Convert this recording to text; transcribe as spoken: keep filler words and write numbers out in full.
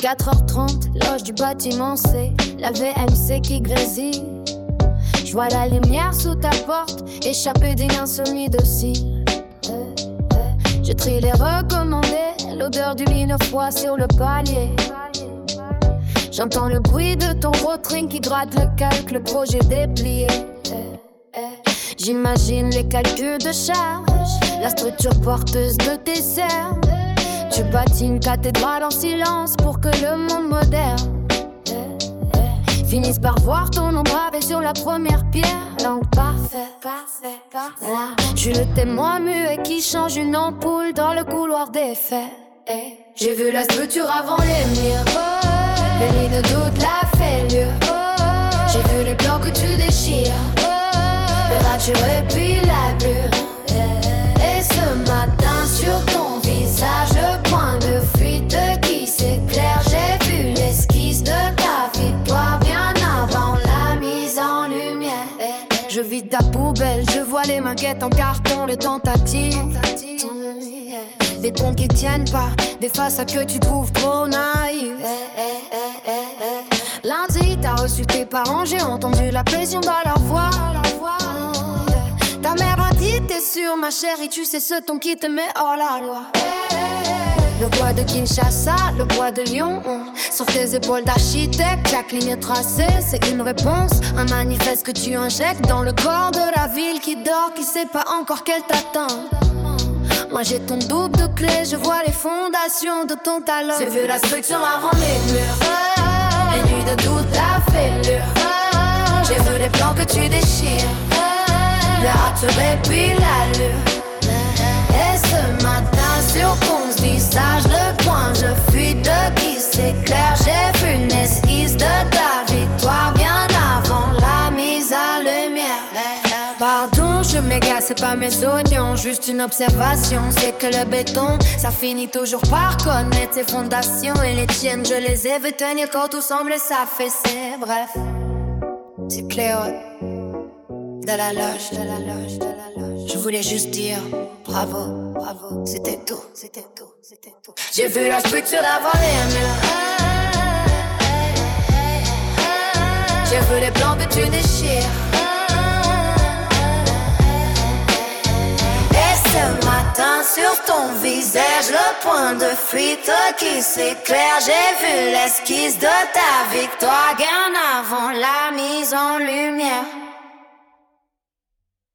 quatre heures trente, loge du bâtiment C, la V M C qui grésille. Je vois la lumière sous ta porte, échapper d'une insomnie docile. Je trie les recommandés, l'odeur du lino froid sur le palier. J'entends le bruit de ton rotring qui gratte le calque, le projet déplié. J'imagine les calculs de charge, la structure porteuse de tes cernes. Tu bâtis une cathédrale en silence pour que le monde moderne finisse par voir ton nom gravé sur la première pierre. Langue parfaite, parfait, parfait. Je suis le témoin muet qui change une ampoule dans le couloir des faits. J'ai vu la structure avant les murs, les lignes de doute, la fêlure. J'ai vu les plans que tu déchires, le rature et puis la blure. Et ce matin sur ton visage, le point de fuite qui s'éclaire. J'ai vu l'esquisse de ta victoire bien avant la mise en lumière. Je vide ta poubelle, je vois les maquettes en carton, les tentatives. Des ponts qui tiennent pas, des faces que tu trouves trop naïves. Lundi, t'as reçu tes parents, j'ai entendu la pression dans leur voix. Ta mère a dit t'es sûre ma chérie, tu sais ce ton qui te met hors la loi. Le poids de Kinshasa, le poids de Lyon, sur tes épaules d'architecte, chaque ligne tracée c'est une réponse, un manifeste que tu injectes dans le corps de la ville qui dort, qui sait pas encore qu'elle t'attend. Moi j'ai ton double de clé, je vois les fondations de ton talent. J'ai vu la structure avant les murs, les nuits de doute, la fêlure. J'ai vu les plans que tu déchires, le rature et puis l'allure. Et ce matin sur ton visage, le point je fuis de qui s'éclaire. J'ai vu une esquisse de ta victoire bien avant la mise à lumière. Pardon, je m'égare, c'est pas mes oignons, juste une observation. C'est que le béton, ça finit toujours par connaître ses fondations. Et les tiennes, je les ai vues tenir quand tout semblait s'affaisser. Bref, c'est Cléo de la loge, de la loge, de la loge. Je voulais juste dire bravo, bravo, c'était tout, c'était tout, c'était tout. J'ai vu la structure avant les murs, j'ai vu les plans que tu déchires. Ce matin sur ton visage, le point de fuite qui s'éclaire. J'ai vu l'esquisse de ta victoire bien avant la mise en lumière.